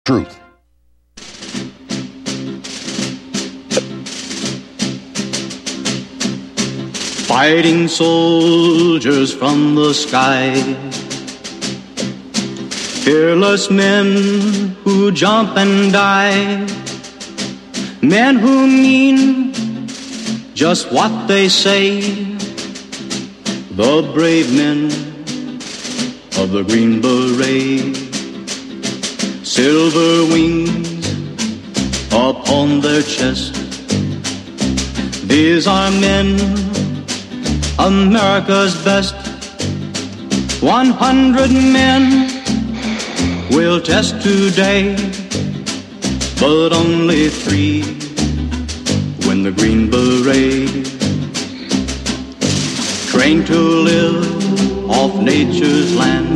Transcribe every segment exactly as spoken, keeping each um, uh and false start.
Truth. Fighting soldiers from the sky, fearless men who jump and die, men who mean just what they say, the brave men of the Green Beret. Silver wings upon their chest, these are men, America's best. One hundred men will test today, but only three win the Green Beret. Trained to live off nature's land,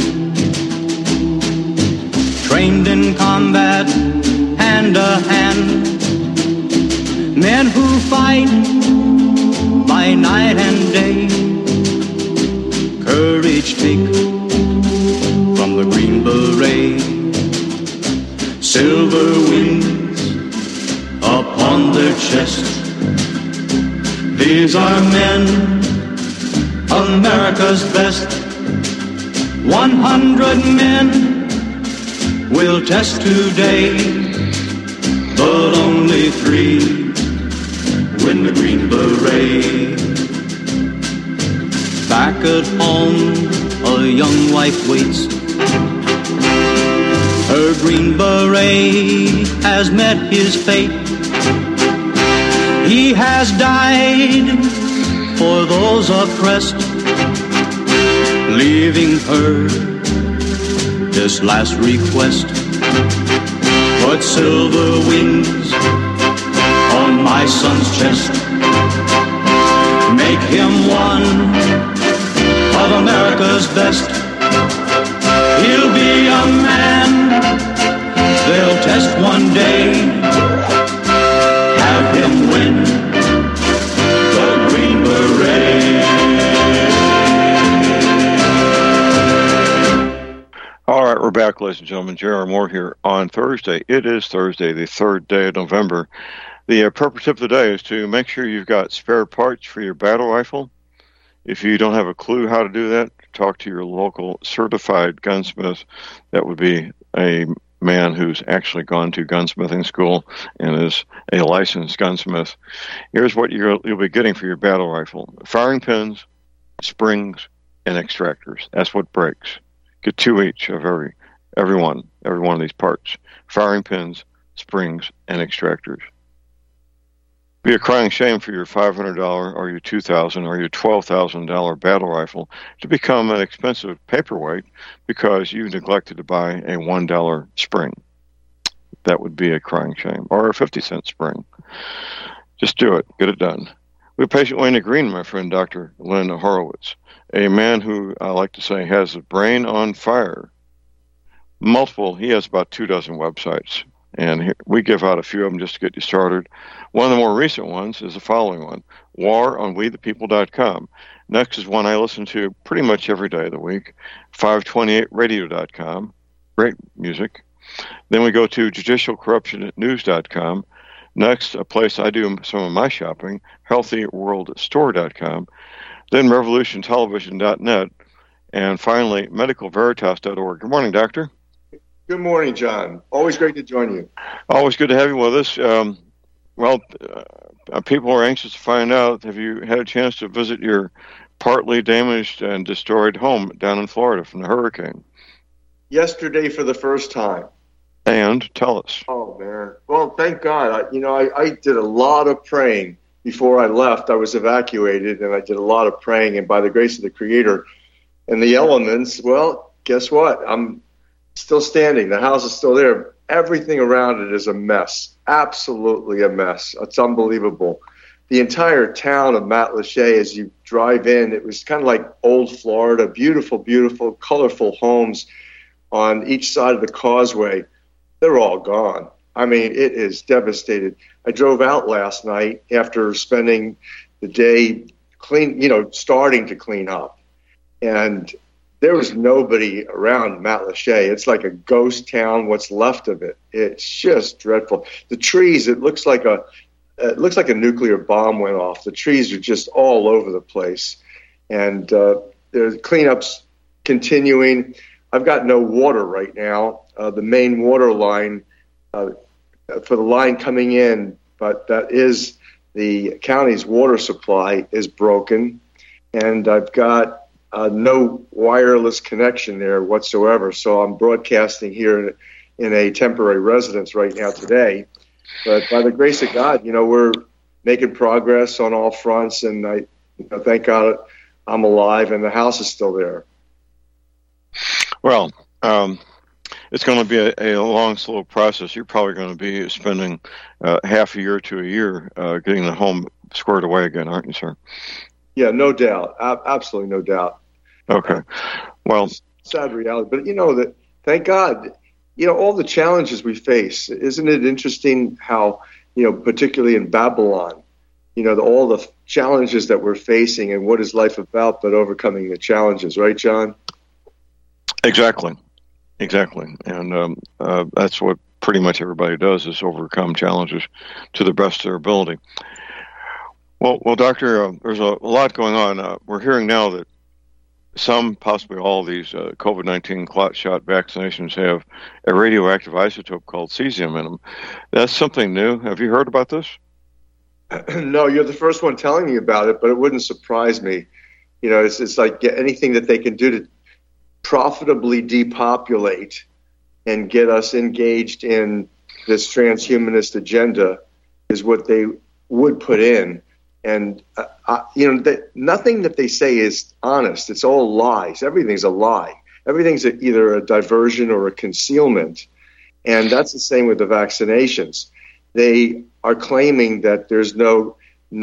trained in combat, hand to hand, men who fight by night and day, courage take from the Green Beret. Silver wings upon their chest, these are men, America's best. One hundred men will test today, but only three win the Green Beret. Back at home, a young wife waits. Her Green Beret has met his fate. He has died for those oppressed, leaving her this last request. Put silver wings on my son's chest, make him one of America's best. He'll be a man they'll test one day, have him win the Green Beret. All right, we're back, ladies and gentlemen. J R. Moore here on Thursday. It is Thursday, the third day of November. The uh, purpose tip of the day is to make sure you've got spare parts for your battle rifle. If you don't have a clue how to do that, talk to your local certified gunsmith. That would be a man who's actually gone to gunsmithing school and is a licensed gunsmith. Here's what you're, you'll be getting for your battle rifle: firing pins, springs, and extractors. That's what breaks. Get two each of every every one, every one of these parts: firing pins, springs, and extractors. Be a crying shame for your five hundred dollars or your two thousand dollars or your twelve thousand dollars battle rifle to become an expensive paperweight because you neglected to buy a one dollar spring. That would be a crying shame. Or a fifty cent spring. Just do it. Get it done. We have patient Wayne Green, my friend, Doctor Lynn Horowitz, a man who I like to say has a brain on fire. Multiple, he has about two dozen websites. And here, we give out a few of them just to get you started. One of the more recent ones is the following one: war on we the people dot com. Next is one I listen to pretty much every day of the week, five twenty-eight radio dot com. Great music. Then we go to judicial corruption news dot com. Next, a place I do some of my shopping, healthy world store dot com. Then revolution television dot net. And finally, medical veritas dot org. Good morning, Doctor. Good morning, John. Always great to join you. Always good to have you with us. Um, well, uh, people are anxious to find out, have you had a chance to visit your partly damaged and destroyed home down in Florida from the hurricane? Yesterday for the first time. And tell us. Oh, man. Well, thank God. I, you know, I, I did a lot of praying before I left. I was evacuated, and I did a lot of praying, and by the grace of the Creator and the elements, well, guess what? I'm still standing. The house is still there. Everything around it is a mess. Absolutely a mess. It's unbelievable. The entire town of Matlacha, as you drive in, it was kind of like old Florida. Beautiful, beautiful, colorful homes on each side of the causeway. They're all gone. I mean, it is devastated. I drove out last night after spending the day clean, you know, starting to clean up. And there was nobody around Matlacha. It's like a ghost town, what's left of it. It's just dreadful. The trees, it looks like a it looks like a nuclear bomb went off. The trees are just all over the place. And uh, there's cleanups continuing. I've got no water right now. Uh, the main water line uh, for the line coming in, but that is the county's water supply is broken. And I've got uh, no wireless connection there whatsoever. So I'm broadcasting here in a temporary residence right now today. But by the grace of God, you know, we're making progress on all fronts. And I you know, thank God I'm alive and the house is still there. Well, um, it's going to be a, a long, slow process. You're probably going to be spending uh, half a year to a year uh, getting the home squared away again, aren't you, sir? Yeah, no doubt. A- absolutely no doubt. Okay. Well, sad reality. But, you know, that thank God, you know, all the challenges we face. Isn't it interesting how, you know, particularly in Babylon, you know, the, all the challenges that we're facing and what is life about but overcoming the challenges, right, John? Exactly. Exactly. And um, uh, that's what pretty much everybody does is overcome challenges to the best of their ability. Well, well, Doctor, uh, there's a, a lot going on. Uh, we're hearing now that some, possibly all of these uh, COVID nineteen clot shot vaccinations have a radioactive isotope called cesium in them. That's something new. Have you heard about this? No, you're the first one telling me about it, but it wouldn't surprise me. You know, it's, it's like anything that they can do to profitably depopulate and get us engaged in this transhumanist agenda is what they would put in. And, uh, uh, you know, that nothing that they say is honest. It's all lies. Everything's a lie. Everything's a, either a diversion or a concealment. And that's the same with the vaccinations. They are claiming that there's no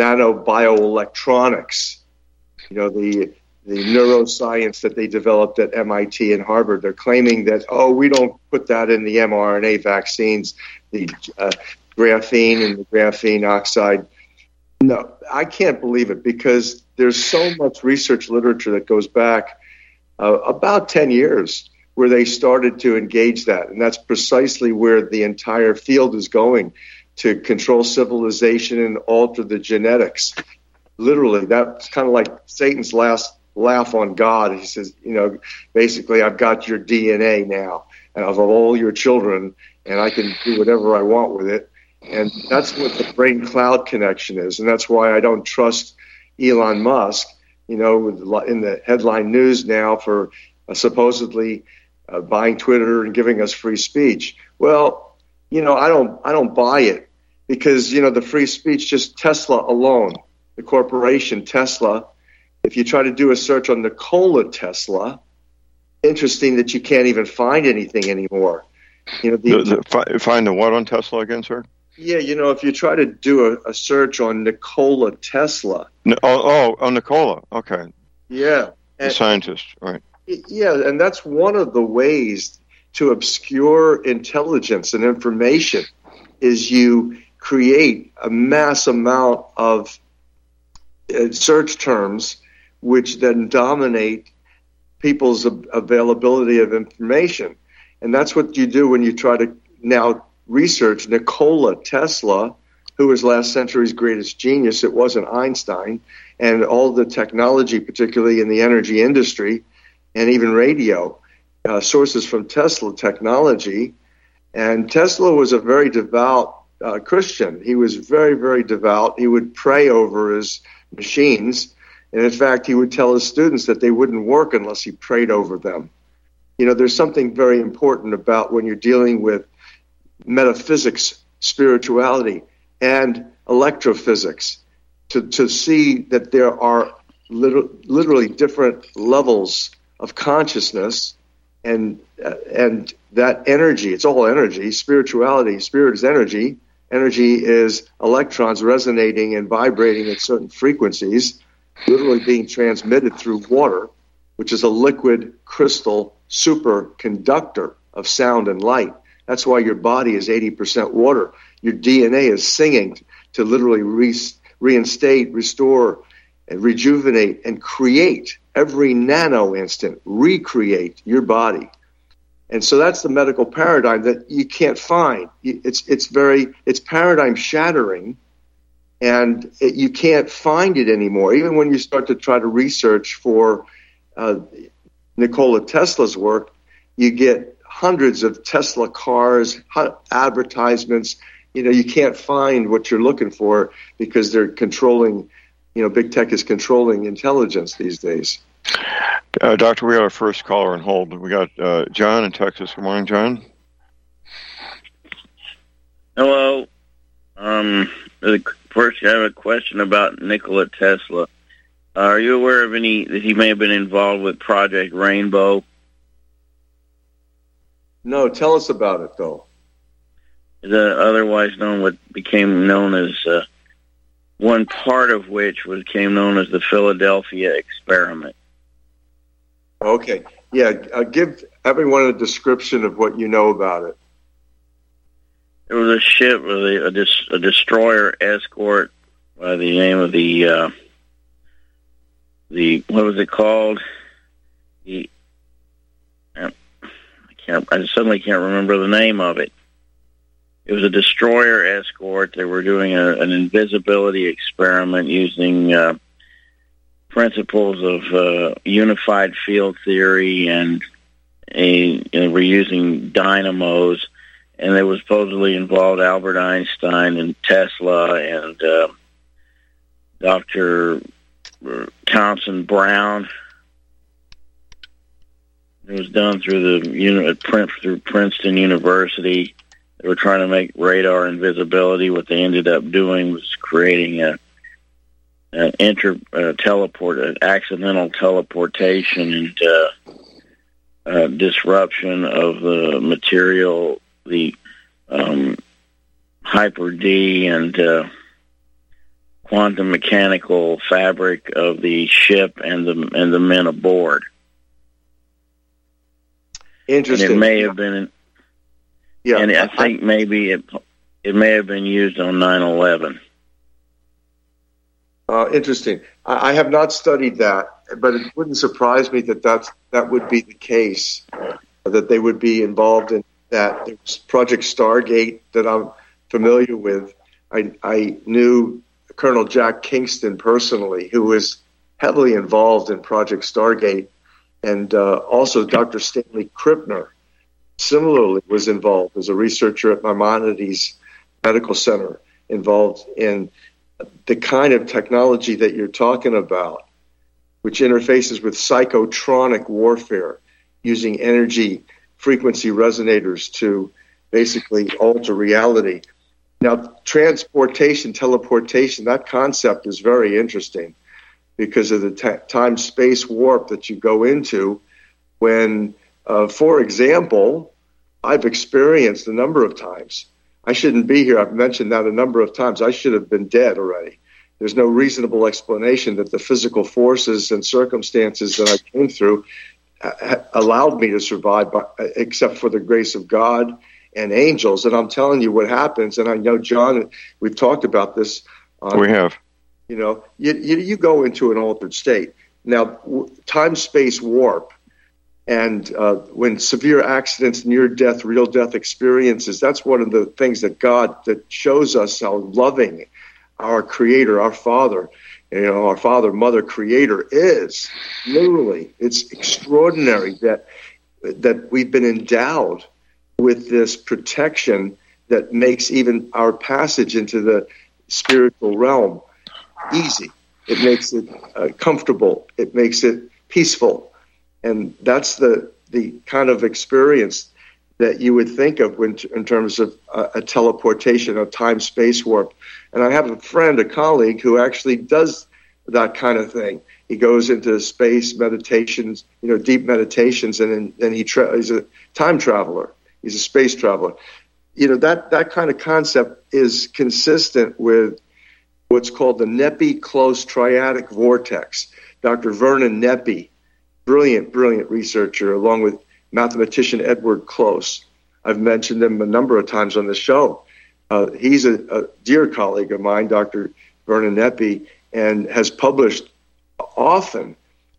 nanobioelectronics. You know, the the neuroscience that they developed at M I T and Harvard. They're claiming that, oh, we don't put that in the mRNA vaccines, the uh, graphene and the graphene oxide. No, I can't believe it because there's so much research literature that goes back uh, about ten years where they started to engage that. And that's precisely where the entire field is going, to control civilization and alter the genetics. Literally, that's kind of like Satan's last laugh on God. He says, you know, basically, I've got your D N A now of all your children, and I can do whatever I want with it. And that's what the brain cloud connection is. And that's why I don't trust Elon Musk, you know, with, in the headline news now for uh, supposedly uh, buying Twitter and giving us free speech. Well, you know, I don't, I don't buy it because, you know, the free speech, just Tesla alone, the corporation Tesla, if you try to do a search on Nikola Tesla, interesting that you can't even find anything anymore. You know, the, the, the, find the what on Tesla again, sir? Yeah, you know, if you try to do a, a search on Nikola Tesla. No, oh, oh, Nikola. Okay. Yeah. The and, scientist, right. Yeah, and that's one of the ways to obscure intelligence and information is you create a mass amount of uh, search terms which then dominate people's availability of information. And that's what you do when you try to now research Nikola Tesla, who was last century's greatest genius. It wasn't Einstein. And all the technology, particularly in the energy industry and even radio, uh, sources from Tesla technology. And Tesla was a very devout uh, Christian. He was very, very devout. He would pray over his machines. And in fact, he would tell his students that they wouldn't work unless he prayed over them. You know, there's something very important about when you're dealing with metaphysics, spirituality, and electrophysics, to, to see that there are liter- literally different levels of consciousness and uh, and that energy, it's all energy, spirituality, spirit is energy, energy is electrons resonating and vibrating at certain frequencies, literally being transmitted through water, which is a liquid crystal superconductor of sound and light. That's why your body is eighty percent water. Your D N A is singing to literally re- reinstate, restore, and rejuvenate and create every nano instant, recreate your body. And so that's the medical paradigm that you can't find. It's it's very it's paradigm shattering, and it, you can't find it anymore. Even when you start to try to research for uh, Nikola Tesla's work, you get hundreds of Tesla cars, advertisements. You know, you can't find what you're looking for because they're controlling. You know, big tech is controlling intelligence these days. Uh, doctor, we got our first caller on hold. We got uh, John in Texas. Good morning, John. Hello. Um, first, I have a question about Nikola Tesla. Uh, are you aware of any that he may have been involved with Project Rainbow? No, tell us about it, though. The otherwise known, what became known as uh, one part of which became known as the Philadelphia experiment. Okay. Yeah, uh, give everyone a description of what you know about it. There was a ship, with a, a, dis, a destroyer escort by the name of the, uh, the what was it called? The I can't. I suddenly can't remember the name of it. It was a destroyer escort. They were doing a, an invisibility experiment using uh, principles of uh, unified field theory, and a, you know, we're using dynamos, and they was supposedly involved Albert Einstein and Tesla and uh, Doctor Thompson Brown. It was done through the you know, through Princeton University. They were trying to make radar invisibility. What they ended up doing was creating a an inter uh, teleport, an accidental teleportation and uh, uh, disruption of the material, the um, hyper D and uh, quantum mechanical fabric of the ship and the and the men aboard. Interesting. And it may have been. Yeah, and I think maybe it it may have been used on nine eleven. Uh, interesting. I, I have not studied that, but it wouldn't surprise me that that's, that would be the case, uh, that they would be involved in that. There's Project Stargate that I'm familiar with. I, I knew Colonel Jack Kingston personally, who was heavily involved in Project Stargate, and uh, also Doctor Stanley Krippner similarly was involved as a researcher at Maimonides Medical Center, involved in the kind of technology that you're talking about, which interfaces with psychotronic warfare using energy frequency resonators to basically alter reality. Now, transportation, teleportation, that concept is very interesting because of the t- time-space warp that you go into when, uh, for example, I've experienced a number of times. I shouldn't be here. I've mentioned that a number of times. I should have been dead already. There's no reasonable explanation that the physical forces and circumstances that I came through ha- allowed me to survive, by, except for the grace of God and angels. And I'm telling you what happens. And I know, John, we've talked about this. Um, we have. You know, you, you, you go into an altered state. Now, w- time-space warp, and uh, when severe accidents, near-death, real-death experiences, that's one of the things that God, that shows us how loving our Creator, our Father, you know, our Father, Mother, Creator is. Literally, it's extraordinary that that we've been endowed with this protection that makes even our passage into the spiritual realm easy. It makes it uh, comfortable. It makes it peaceful. And that's the the kind of experience that you would think of when, in terms of a, a teleportation, a time-space warp. And I have a friend, a colleague, who actually does that kind of thing. He goes into space meditations, you know, deep meditations, and then, then he tra- he's a time traveler. He's a space traveler. You know, that, that kind of concept is consistent with what's called the Nepi close triadic vortex. Doctor Vernon Nepi, brilliant, brilliant researcher, along with mathematician Edward Close. I've mentioned him a number of times on the show. Uh, he's a, a dear colleague of mine, Doctor Vernon Nepi, and has published often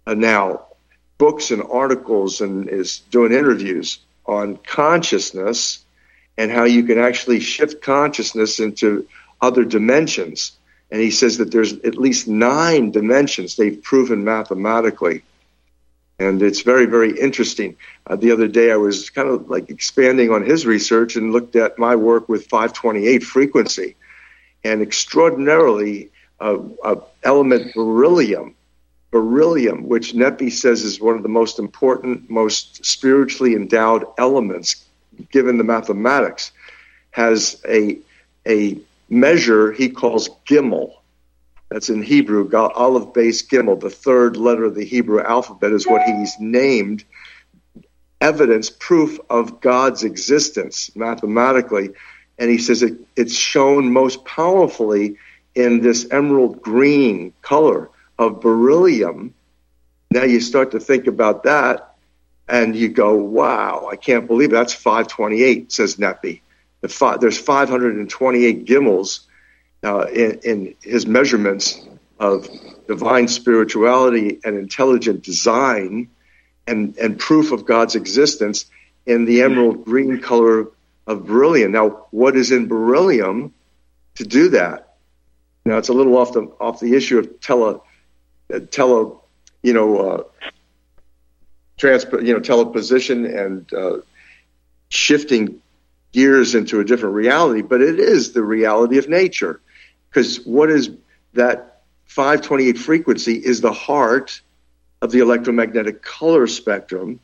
uh, now books and articles and is doing interviews on consciousness and how you can actually shift consciousness into other dimensions. And he says that there's at least nine dimensions they've proven mathematically. And it's very, very interesting. Uh, the other day I was kind of like expanding on his research and looked at my work with five twenty-eight frequency. And extraordinarily, uh, uh, element beryllium, beryllium, which Nepi says is one of the most important, most spiritually endowed elements given the mathematics, has a a measure he calls Gimel. That's in Hebrew, Aleph Beis Gimel. The third letter of the Hebrew alphabet is what he's named evidence, proof of God's existence mathematically. And he says it, it's shown most powerfully in this emerald green color of beryllium. Now you start to think about that, and you go, wow, I can't believe it. That's five twenty-eight, says Nepi. The five, there's five hundred twenty-eight gimels uh, in, in his measurements of divine spirituality and intelligent design and, and proof of God's existence in the emerald green color of beryllium. Now, what is in beryllium to do that? Now, it's a little off the off the issue of tele, uh, tele, you know, uh, trans, you know, teleposition and uh, shifting gears into a different reality, but it is the reality of nature. Because what is that five twenty-eight frequency is the heart of the electromagnetic color spectrum,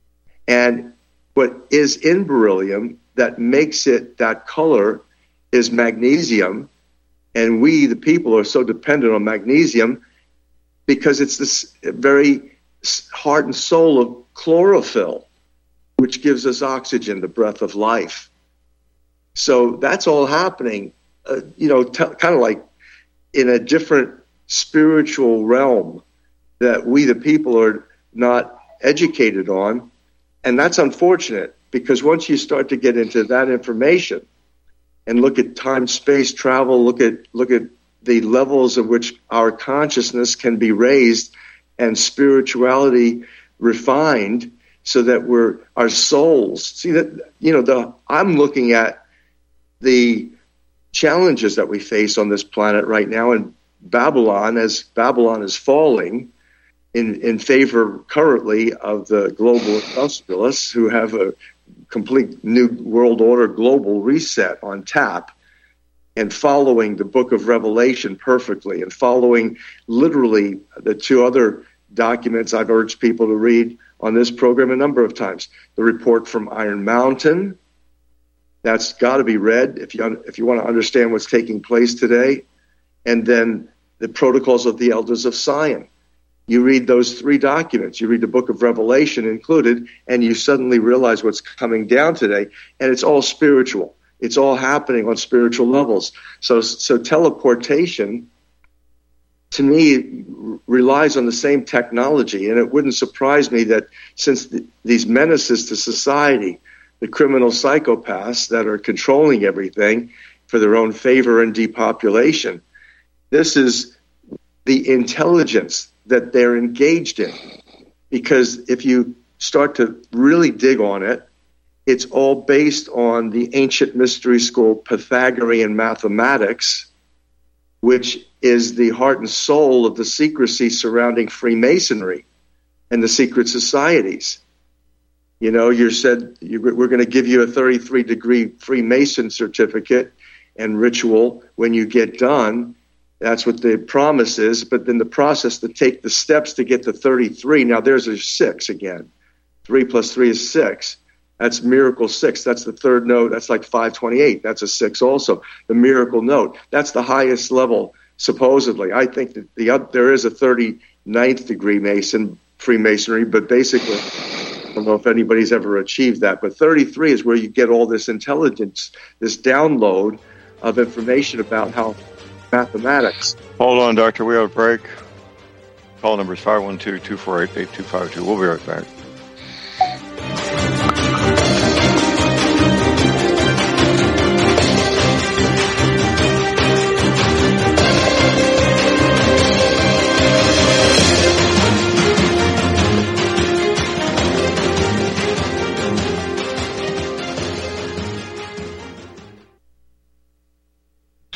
and what is in beryllium that makes it that color is magnesium, and we, the people, are so dependent on magnesium because it's this very heart and soul of chlorophyll, which gives us oxygen, the breath of life. So that's all happening, uh, you know, t- kind of like in a different spiritual realm that we, the people, are not educated on. And that's unfortunate, because once you start to get into that information and look at time-space travel, look at look at the levels at which our consciousness can be raised and spirituality refined, so that we're our souls. See that, you know, the I'm looking at the challenges that we face on this planet right now in Babylon, as Babylon is falling in, in favor currently of the global industrialists who have a complete new world order global reset on tap, and following the book of Revelation perfectly, and following literally the two other documents I've urged people to read on this program a number of times. The report from Iron Mountain, that's got to be read if you if you want to understand what's taking place today. And then the Protocols of the Elders of Zion. You read those three documents, you read the book of Revelation included, and you suddenly realize what's coming down today. And it's all spiritual. It's all happening on spiritual levels. So, so teleportation, to me, relies on the same technology. And it wouldn't surprise me that since the, these menaces to society, the criminal psychopaths that are controlling everything for their own favor and depopulation, this is the intelligence that they're engaged in. Because if you start to really dig on it, it's all based on the ancient mystery school Pythagorean mathematics, which is the heart and soul of the secrecy surrounding Freemasonry and the secret societies. You know, you said you, we're going to give you a thirty-three degree Freemason certificate and ritual when you get done. That's what the promise is. But then the process to take the steps to get to thirty-three, now there's a six again. Three plus three is six. That's miracle six. That's the third note. That's like five twenty-eight. That's a six also. The miracle note. That's the highest level, supposedly. I think that the uh, there is a thirty-ninth degree Mason, Freemasonry, but basically, I don't know if anybody's ever achieved that. But thirty-three is where you get all this intelligence, this download of information about how mathematics. Hold on, Doctor. We have a break. Call number is five one two, two four eight, eight two five two. We'll be right back.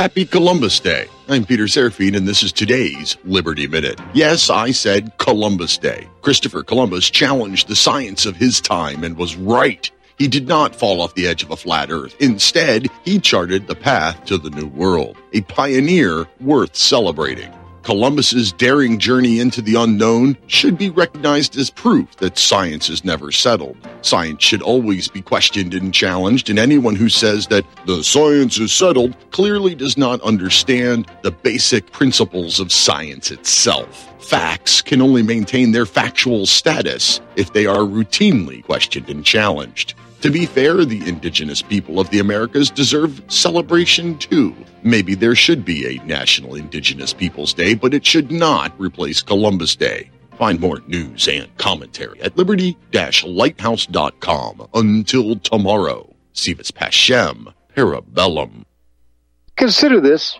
Happy Columbus Day. I'm Peter Serafine, and this is today's Liberty Minute. Yes, I said Columbus Day. Christopher Columbus challenged the science of his time and was right. He did not fall off the edge of a flat earth. Instead, he charted the path to the New World, a pioneer worth celebrating. Columbus's daring journey into the unknown should be recognized as proof that science is never settled. Science should always be questioned and challenged, and anyone who says that the science is settled clearly does not understand the basic principles of science itself. Facts can only maintain their factual status if they are routinely questioned and challenged. To be fair, the indigenous people of the Americas deserve celebration too. Maybe there should be a National Indigenous Peoples Day, but it should not replace Columbus Day. Find more news and commentary at liberty dash lighthouse dot com. Until tomorrow, Sivas Pashem, Parabellum. Consider this.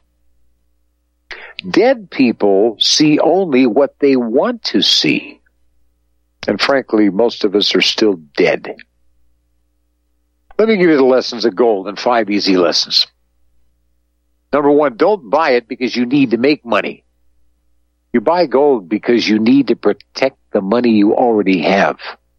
Dead people see only what they want to see. And frankly, most of us are still dead. Let me give you the lessons of gold and five easy lessons. Number one, don't buy it because you need to make money. You buy gold because you need to protect the money you already have.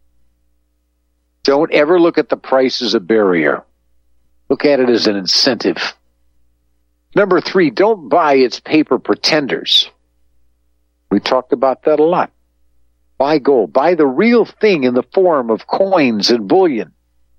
Don't ever look at the price as a barrier. Look at it as an incentive. Number three, don't buy its paper pretenders. We talked about that a lot. Buy gold. Buy the real thing in the form of coins and bullion.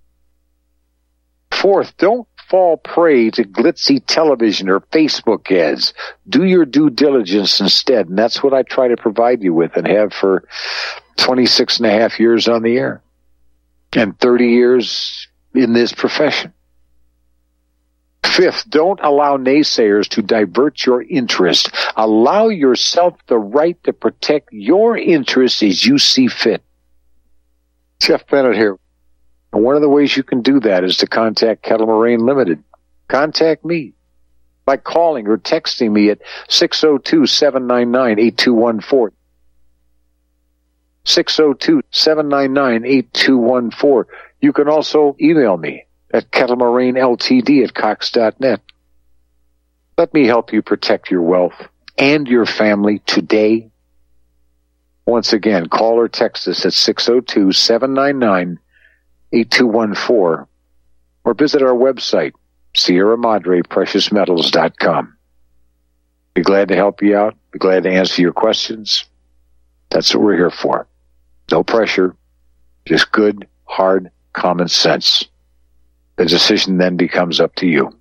Fourth, don't fall prey to glitzy television or Facebook ads. Do your due diligence instead, and that's what I try to provide you with and have for twenty-six and a half years on the air and thirty years in this profession. Fifth, don't allow naysayers to divert your interest. Allow yourself the right to protect your interests as you see fit. Jeff Bennett here. And one of the ways you can do that is to contact Kettle Moraine Limited. Contact me by calling or texting me at six oh two, seven nine nine, eight two one four. six oh two, seven nine nine, eight two one four. You can also email me at Kettle Moraine L T D at cox dot net. Let me help you protect your wealth and your family today. Once again, call or text us at six oh two, seven nine nine, eight two one four or visit our website, Sierra Madre Precious Metals dot com. Be glad to help you out. Be glad to answer your questions. That's what we're here for. No pressure, just good, hard, common sense. The decision then becomes up to you.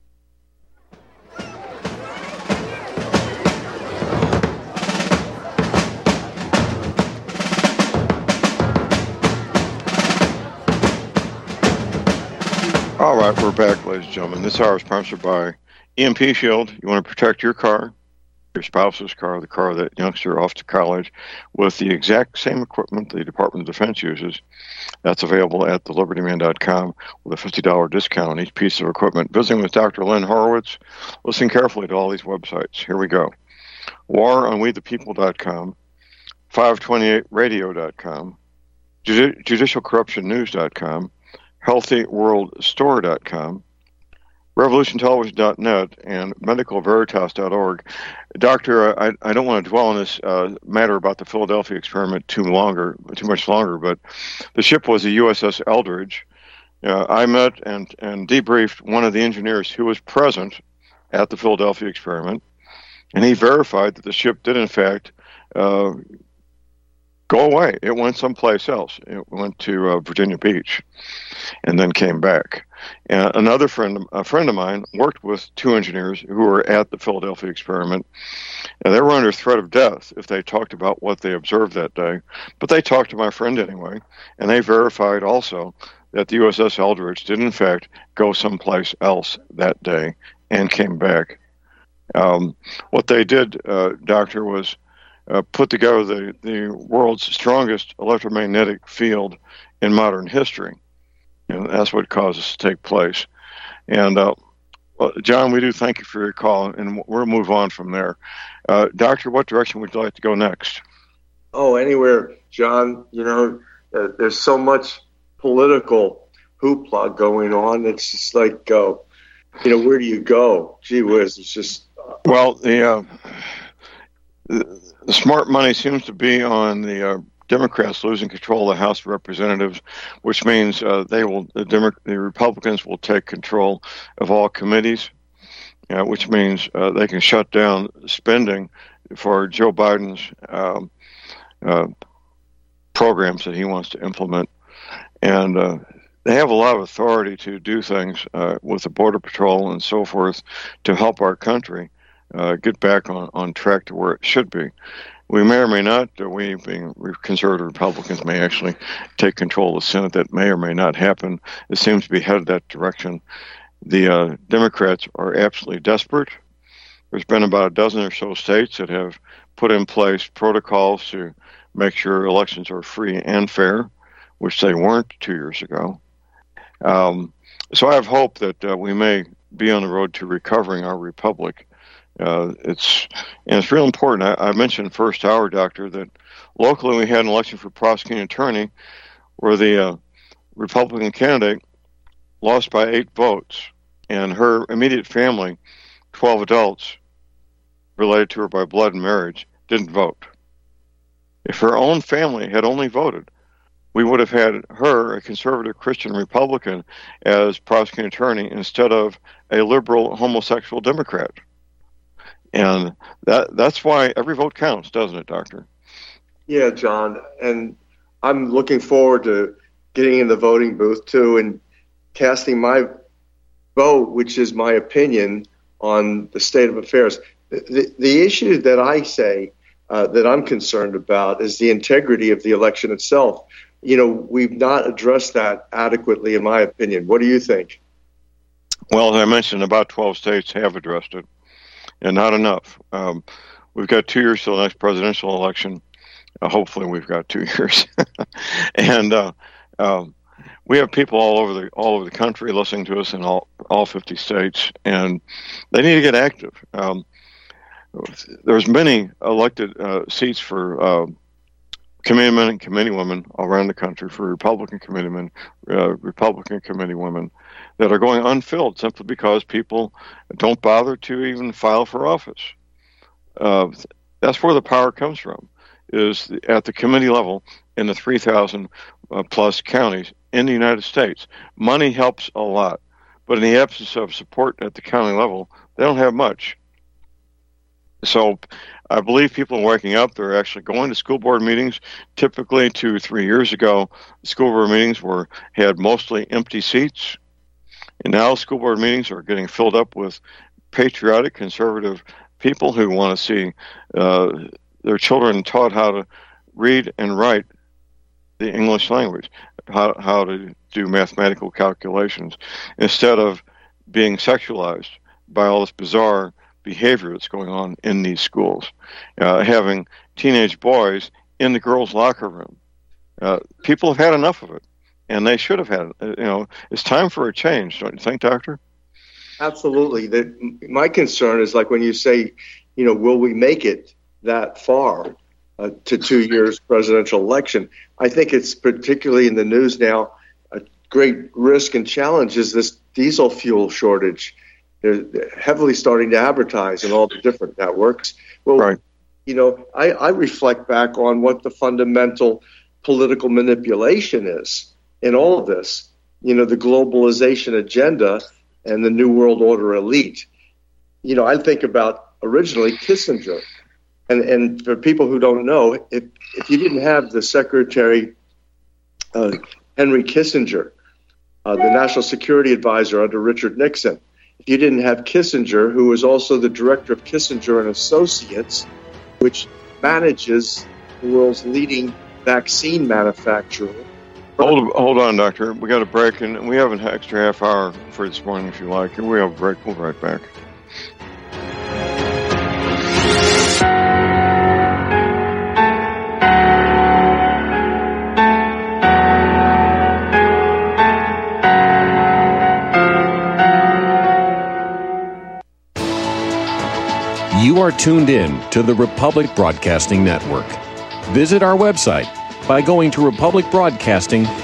All right, we're back, ladies and gentlemen. This hour is sponsored by E M P Shield. You want to protect your car, your spouse's car, the car of that youngster off to college, with the exact same equipment the Department of Defense uses. That's available at the liberty man dot com with a fifty dollars discount on each piece of equipment. Visiting with Doctor Lynn Horowitz. Listen carefully to all these websites. Here we go. war on we the people dot com, five twenty-eight radio dot com, Judi- judicial corruption news dot com, healthy world store dot com, revolution television dot net, and medical veritas dot org. Doctor, I, I don't want to dwell on this uh, matter about the Philadelphia experiment too longer, too much longer, but the ship was the U S S Eldridge. Uh, I met and, and debriefed one of the engineers who was present at the Philadelphia experiment, and he verified that the ship did, in fact, uh, go away. It went someplace else. It went to uh, Virginia Beach and then came back. And another friend, a friend of mine, worked with two engineers who were at the Philadelphia experiment, and they were under threat of death if they talked about what they observed that day. But they talked to my friend anyway, and they verified also that the U S S Eldridge did, in fact, go someplace else that day and came back. Um, what they did, uh, Doctor, was uh, put together the, the world's strongest electromagnetic field in modern history. And that's what caused this to take place. And, uh, well, John, we do thank you for your call, and we'll move on from there. Uh, Doctor, what direction would you like to go next? Oh, anywhere, John. You know, uh, there's so much political hoopla going on. It's just like, uh, you know, where do you go? Gee whiz, it's just... Uh, well, the, uh, the, the smart money seems to be on the uh, Democrats losing control of the House of Representatives, which means uh, they will the, Demo- the Republicans will take control of all committees, uh, which means uh, they can shut down spending for Joe Biden's um, uh, programs that he wants to implement. And uh, they have a lot of authority to do things uh, with the Border Patrol and so forth to help our country uh, get back on, on track to where it should be. We may or may not, uh, we being conservative Republicans, may actually take control of the Senate. That may or may not happen. It seems to be headed that direction. The uh, Democrats are absolutely desperate. There's been about a dozen or so states that have put in place protocols to make sure elections are free and fair, which they weren't two years ago. Um, so I have hope that uh, we may be on the road to recovering our republic. Uh, it's and it's real important. I, I mentioned first hour, Doctor, that locally we had an election for prosecuting attorney where the uh, Republican candidate lost by eight votes, and her immediate family, twelve adults related to her by blood and marriage, didn't vote. If her own family had only voted, we would have had her, a conservative Christian Republican, as prosecuting attorney instead of a liberal homosexual Democrat. And that that's why every vote counts, doesn't it, Doctor? Yeah, John. And I'm looking forward to getting in the voting booth, too, and casting my vote, which is my opinion on the state of affairs. The, the, the issue that I say uh, that I'm concerned about is the integrity of the election itself. You know, we've not addressed that adequately, in my opinion. What do you think? Well, as I mentioned, about twelve states have addressed it, and not enough. Um, we've got two years till the next presidential election. Uh, hopefully, we've got two years, and uh, um, we have people all over the all over the country listening to us in all all fifty states, and they need to get active. Um, there's many elected uh, seats for uh, committeemen and committeewomen all around the country, for Republican committeemen, uh, Republican committeewomen, that are going unfilled simply because people don't bother to even file for office. Uh, that's where the power comes from, is at the committee level in the three thousand uh, plus counties in the United States. Money helps a lot, but in the absence of support at the county level, they don't have much. So I believe people are waking up. They're actually going to school board meetings. Typically, two or three years ago, school board meetings were had mostly empty seats. And now school board meetings are getting filled up with patriotic, conservative people who want to see uh, their children taught how to read and write the English language, how, how to do mathematical calculations, instead of being sexualized by all this bizarre behavior that's going on in these schools. Uh, having teenage boys in the girls' locker room. Uh, people have had enough of it, and they should have had it. You know, it's time for a change, don't you think, Doctor? Absolutely. The, my concern is like when you say, you know, will we make it that far uh, to two years presidential election? I think it's particularly in the news now. A great risk and challenge is this diesel fuel shortage. They're heavily starting to advertise in all the different networks. Well, right. you know, I, I reflect back on what the fundamental political manipulation is in all of this. You know, the globalization agenda and the New World Order elite. You know, I think about originally Kissinger. And and for people who don't know, if, if you didn't have the Secretary uh, Henry Kissinger, uh, the National Security Advisor under Richard Nixon, if you didn't have Kissinger, who was also the director of Kissinger and Associates, which manages the world's leading vaccine manufacturer. Hold, hold on, Doctor. We got a break, and we have an extra half hour for this morning, if you like. And we have a break. We'll be right back. You are tuned in to the Republic Broadcasting Network. Visit our website by going to republic broadcasting dot org.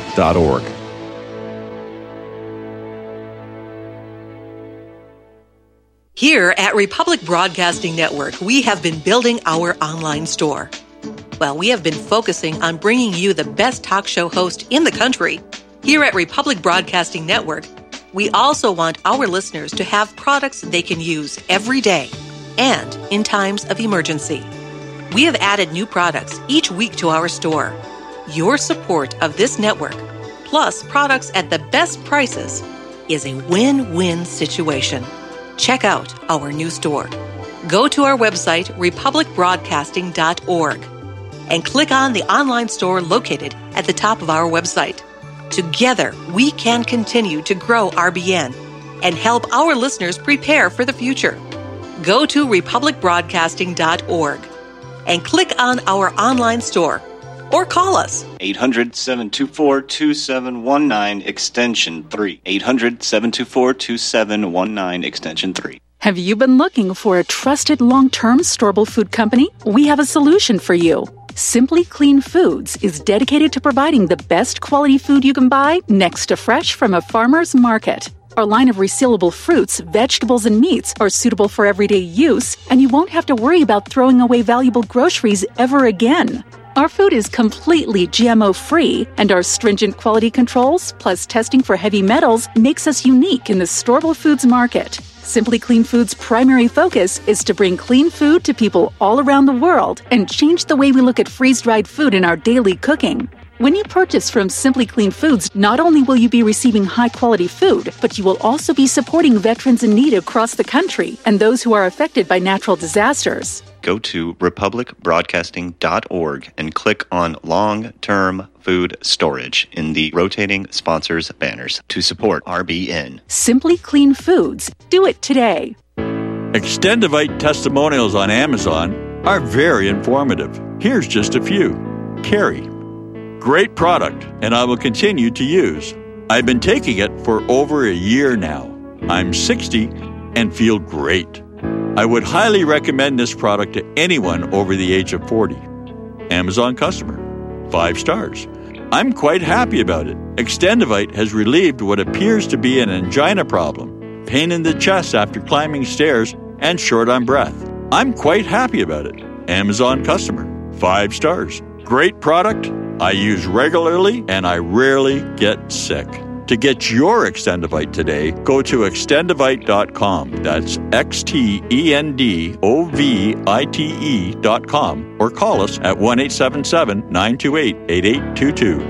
Here at Republic Broadcasting Network, we have been building our online store. Well, we have been focusing on bringing you the best talk show host in the country. Here at Republic Broadcasting Network, we also want our listeners to have products they can use every day and in times of emergency. We have added new products each week to our store. Your support of this network, plus products at the best prices, is a win-win situation. Check out our new store. Go to our website, republic broadcasting dot org, and click on the online store located at the top of our website. Together, we can continue to grow R B N and help our listeners prepare for the future. Go to republic broadcasting dot org and click on our online store or call us. eight hundred, seven two four, two seven one nine, extension three. eight hundred, seven two four, two seven one nine, extension three. Have you been looking for a trusted long-term storable food company? We have a solution for you. Simply Clean Foods is dedicated to providing the best quality food you can buy next to fresh from a farmer's market. Our line of resealable fruits, vegetables, and meats are suitable for everyday use, and you won't have to worry about throwing away valuable groceries ever again. Our food is completely G M O-free, and our stringent quality controls, plus testing for heavy metals, makes us unique in the storable foods market. Simply Clean Foods' primary focus is to bring clean food to people all around the world and change the way we look at freeze-dried food in our daily cooking. When you purchase from Simply Clean Foods, not only will you be receiving high-quality food, but you will also be supporting veterans in need across the country and those who are affected by natural disasters. Go to republic broadcasting dot org and click on Long-Term Food Storage in the rotating sponsors banners to support R B N. Simply Clean Foods. Do it today. Extendivite testimonials on Amazon are very informative. Here's just a few. Carrie. Great product, and I will continue to use. I've been taking it for over a year now. I'm sixty and feel great. I would highly recommend this product to anyone over the age of forty. Amazon customer. Five stars. I'm quite happy about it. Extendivite has relieved what appears to be an angina problem, pain in the chest after climbing stairs, and short on breath. I'm quite happy about it. Amazon customer. Five stars. Great product. I use regularly, and I rarely get sick. To get your Extendivite today, go to extendivite dot com. That's X T E N D O V I T E dot com. Or call us at one eight seven seven, nine two eight, eight eight two two.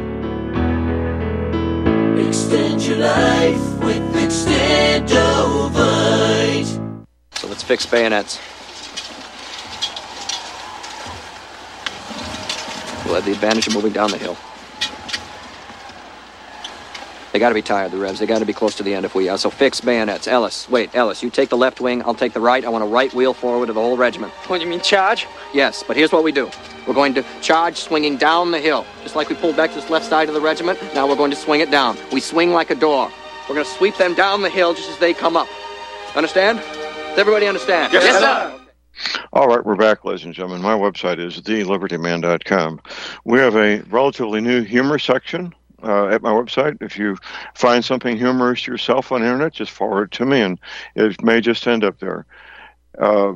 Extend your life with Extendovite. So let's fix bayonets. We'll have the advantage of moving down the hill. They got to be tired, the Revs. They got to be close to the end if we are. So fix bayonets. Ellis, wait, Ellis, you take the left wing. I'll take the right. I want a right wheel forward of the whole regiment. What, you mean charge? Yes, but here's what we do. We're going to charge swinging down the hill. Just like we pulled back to this left side of the regiment, now we're going to swing it down. We swing like a door. We're going to sweep them down the hill just as they come up. Understand? Does everybody understand? Yes, yes sir. All right, we're back, ladies and gentlemen. My website is the liberty man dot com. We have a relatively new humor section uh, at my website. If you find something humorous yourself on the internet, just forward it to me, and it may just end up there. Uh,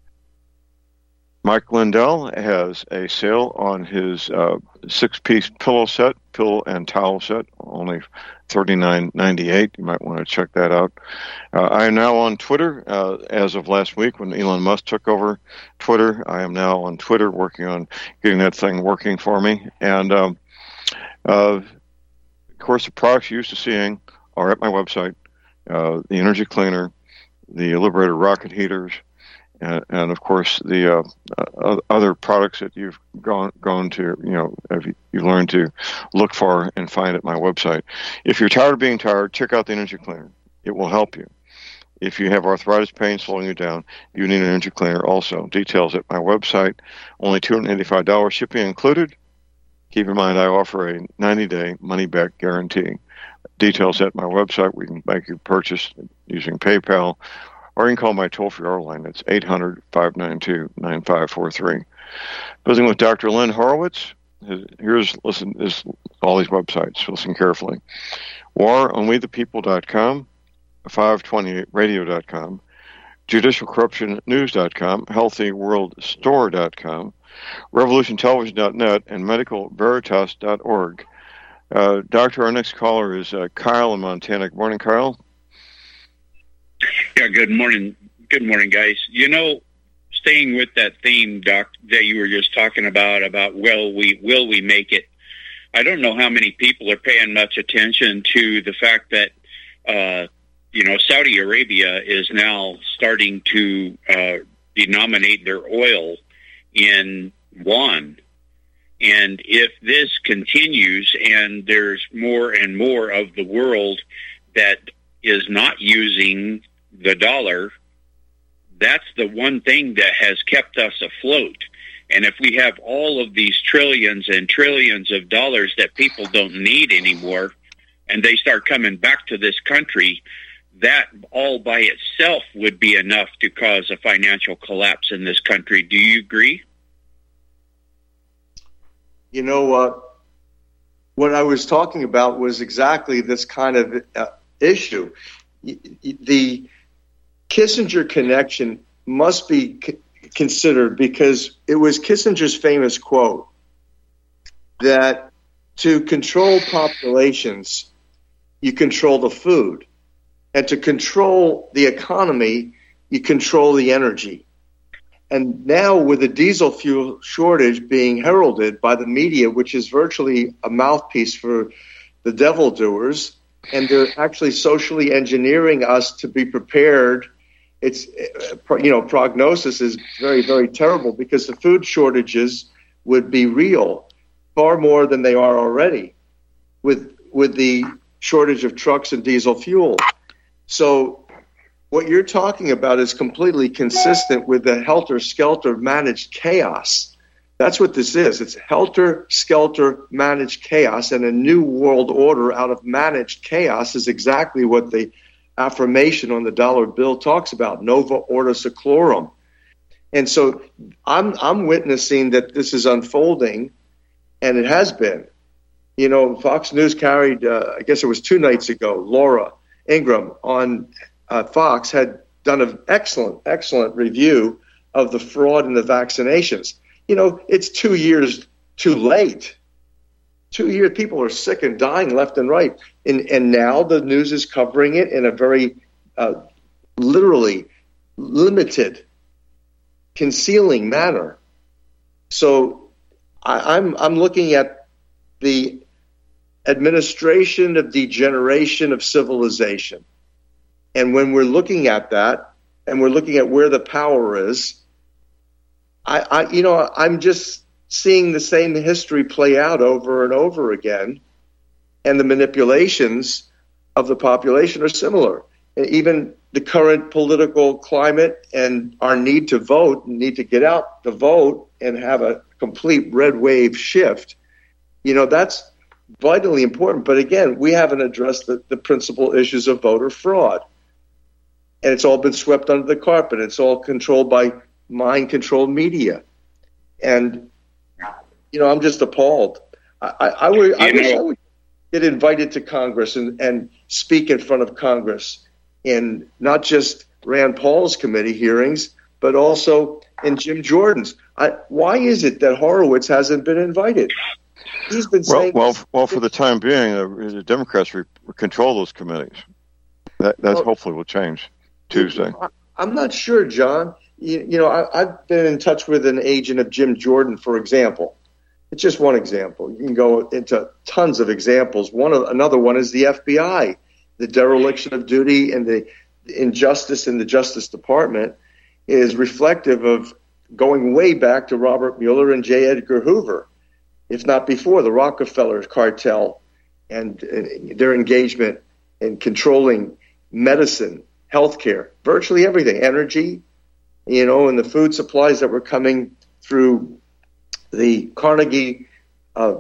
Mike Lindell has a sale on his uh, six-piece pillow set, pillow and towel set, only thirty-nine ninety-eight. You might want to check that out. Uh, I am now on Twitter. Uh, as of last week, when Elon Musk took over Twitter, I am now on Twitter working on getting that thing working for me. And, um, uh, of course, the products you're used to seeing are at my website. Uh, the Energy Cleaner, the Liberator rocket heaters, and, and of course, the uh, uh, other products that you've gone gone to, you know, have you, you learned to look for and find at my website. If you're tired of being tired, check out the Energy Cleaner. It will help you. If you have arthritis pain slowing you down, you need an Energy Cleaner also. Details at my website. Only two hundred eighty-five dollars, shipping included. Keep in mind, I offer a ninety-day money-back guarantee. Details at my website. We can make your purchase using PayPal, or you can call my toll-free hour line. It's eight hundred, five nine two, nine five four three. Visiting with Doctor Lynn Horowitz. Here's, listen, this, all these websites. Listen carefully. war on we the people dot com, five twenty-eight radio dot com, judicial corruption news dot com, healthy world store dot com, revolution television dot net, and medical veritas dot org. Uh, Doctor, our next caller is uh, Kyle in Montana. Good morning, Kyle. Yeah, good morning. Good morning, guys. You know, staying with that theme, Doc, that you were just talking about, about will we will we make it? I don't know how many people are paying much attention to the fact that, uh, you know, Saudi Arabia is now starting to uh, denominate their oil in yuan. And if this continues and there's more and more of the world that is not using the dollar, that's the one thing that has kept us afloat. And if we have all of these trillions and trillions of dollars that people don't need anymore, and they start coming back to this country, that all by itself would be enough to cause a financial collapse in this country. Do you agree? You know, uh, what I was talking about was exactly this kind of uh, issue. The Kissinger connection must be c- considered because it was Kissinger's famous quote that to control populations, you control the food. And to control the economy, you control the energy. And now with the diesel fuel shortage being heralded by the media, which is virtually a mouthpiece for the devil doers, and they're actually socially engineering us to be prepared. It's, you know, prognosis is very, very terrible because the food shortages would be real, far more than they are already with with the shortage of trucks and diesel fuel. So what you're talking about is completely consistent with the helter-skelter managed chaos. That's what this is. It's helter-skelter managed chaos, and a new world order out of managed chaos is exactly what the affirmation on the dollar bill talks about, nova ordo seclorum. And so I'm I'm witnessing that this is unfolding, and it has been. You know, Fox News carried, uh, I guess it was two nights ago, Laura Ingraham on uh, Fox had done an excellent, excellent review of the fraud in the vaccinations. You know, it's two years too late. Two years, people are sick and dying left and right. And, and now the news is covering it in a very uh, literally limited, concealing manner. So I, I'm I'm looking at the administration of degeneration of civilization. And when we're looking at that, and we're looking at where the power is, I, I you know, I'm just seeing the same history play out over and over again, and the manipulations of the population are similar. And even the current political climate and our need to vote, need to get out to vote and have a complete red wave shift, you know, that's vitally important. But again, we haven't addressed the, the principal issues of voter fraud. And it's all been swept under the carpet. It's all controlled by mind-controlled media. And, you know, I'm just appalled. I, I, I, would, I wish I would get invited to Congress and, and speak in front of Congress in not just Rand Paul's committee hearings, but also in Jim Jordan's. I, why is it that Horowitz hasn't been invited? He's been well, saying... Well, well, for the time being, uh, the Democrats re- control those committees. That that's well, hopefully will change Tuesday. I'm not sure, John. You, you know, I, I've been in touch with an agent of Jim Jordan, for example. It's just one example. You can go into tons of examples. One of, another one is the F B I, the dereliction of duty and the injustice in the Justice Department is reflective of going way back to Robert Mueller and J. Edgar Hoover, if not before, the Rockefeller cartel and, and their engagement in controlling medicine, healthcare, virtually everything, energy, you know, and the food supplies that were coming through the Carnegie, uh,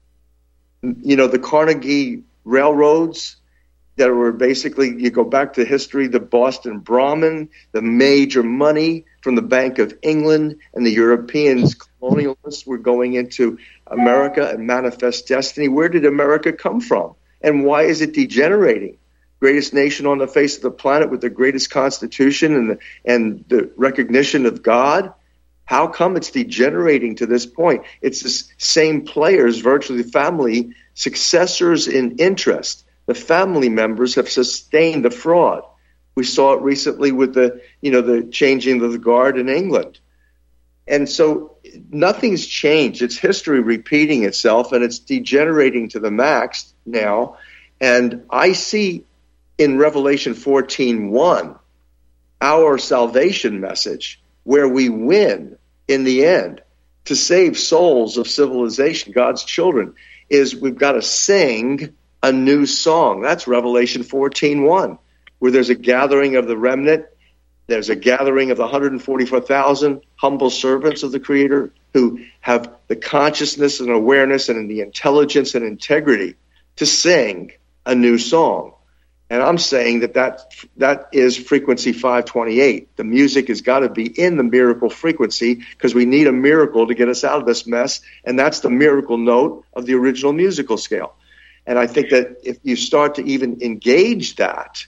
you know, the Carnegie railroads that were basically, you go back to history, the Boston Brahmin, the major money from the Bank of England, and the Europeans, colonialists, were going into America and manifest destiny. Where did America come from? And why is it degenerating? greatest nation on the face of the planet with the greatest constitution and the, and the recognition of God. How come it's degenerating to this point? It's the same players, virtually family, successors in interest. The family members have sustained the fraud. We saw it recently with the, you know, the changing of the guard in England. And so nothing's changed. It's history repeating itself, and it's degenerating to the max now. And I see in Revelation fourteen one, our salvation message, where we win in the end to save souls of civilization, God's children, is we've got to sing a new song. That's Revelation fourteen one, where there's a gathering of the remnant. There's a gathering of the one hundred forty-four thousand humble servants of the Creator who have the consciousness and awareness and the intelligence and integrity to sing a new song. And I'm saying that that, that is frequency five twenty-eight. The music has got to be in the miracle frequency because we need a miracle to get us out of this mess, and that's the miracle note of the original musical scale. And I think that if you start to even engage that,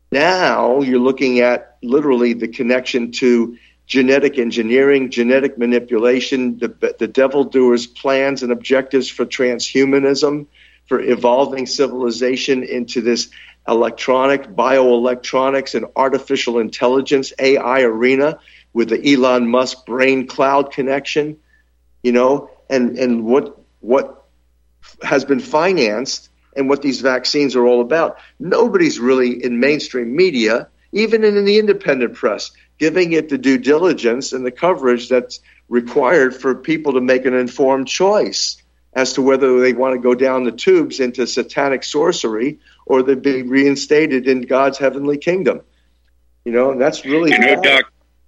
now you're looking at literally the connection to genetic engineering, genetic manipulation, the, the devil doers' plans and objectives for transhumanism, for evolving civilization into this electronic, bioelectronics, and artificial intelligence, A I arena with the Elon Musk brain cloud connection, you know, and, and what what has been financed and what these vaccines are all about. Nobody's really in mainstream media, even in the independent press, giving it the due diligence and the coverage that's required for people to make an informed choice as to whether they want to go down the tubes into satanic sorcery or they be reinstated in God's heavenly kingdom. You know, and that's really... You know, Doc,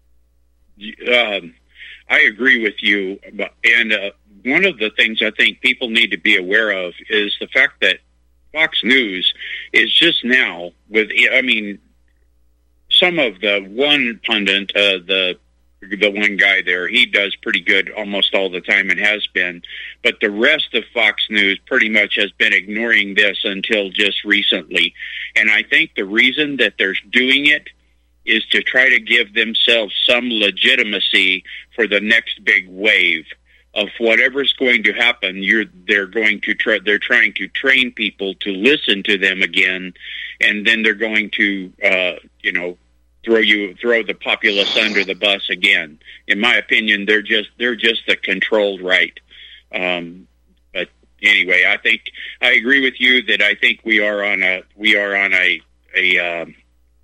um, I agree with you. And uh, one of the things I think people need to be aware of is the fact that Fox News is just now with, I mean, some of the one pundit, uh, the the one guy there, he does pretty good almost all the time and has been. But the rest of Fox News pretty much has been ignoring this until just recently. And I think the reason that they're doing it is to try to give themselves some legitimacy for the next big wave of whatever's going to happen. You're, they're going to try, they're trying to train people to listen to them again. And then they're going to, uh, you know, throw you throw the populace under the bus again. In my opinion, they're just they're just the controlled right. Um, but anyway, I think I agree with you that I think we are on a we are on a a um,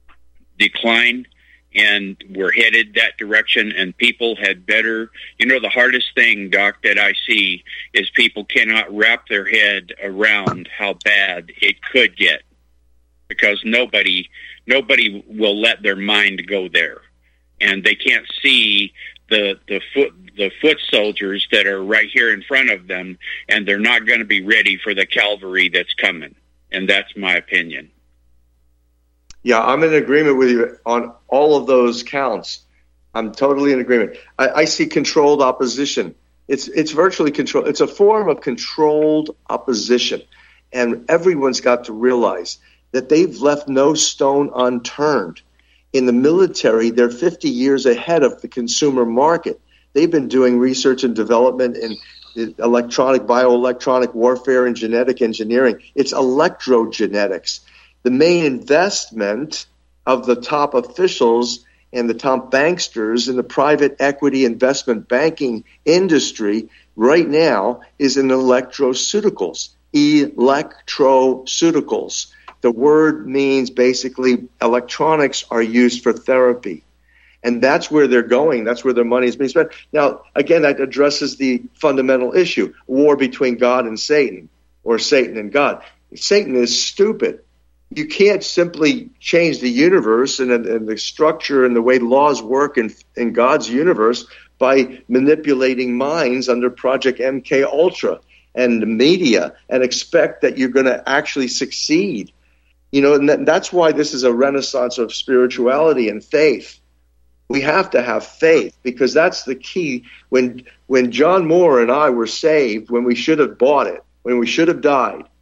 decline, and we're headed that direction. And people had better, you know, the hardest thing, Doc, that I see is people cannot wrap their head around how bad it could get, because nobody. Nobody will let their mind go there, and they can't see the the foot the foot soldiers that are right here in front of them, and they're not going to be ready for the cavalry that's coming. And that's my opinion. Yeah, I'm in agreement with you on all of those counts. I'm totally in agreement. I, I see controlled opposition. It's it's virtually controlled. It's a form of controlled opposition, and everyone's got to realize that they've left no stone unturned. In the military, they're fifty years ahead of the consumer market. They've been doing research and development in electronic, bioelectronic warfare and genetic engineering. It's electrogenetics. The main investment of the top officials and the top banksters in the private equity investment banking industry right now is in electroceuticals, electroceuticals. The word means basically electronics are used for therapy. And that's where they're going. That's where their money is being spent. Now, again, that addresses the fundamental issue, war between God and Satan, or Satan and God. Satan is stupid. You can't simply change the universe and, and the structure and the way laws work in, in God's universe by manipulating minds under Project M K Ultra and the media and expect that you're going to actually succeed. You know, and that's why this is a renaissance of spirituality and faith. We have to have faith, because that's the key. When when John Moore and I were saved, when we should have bought it, when we should have died,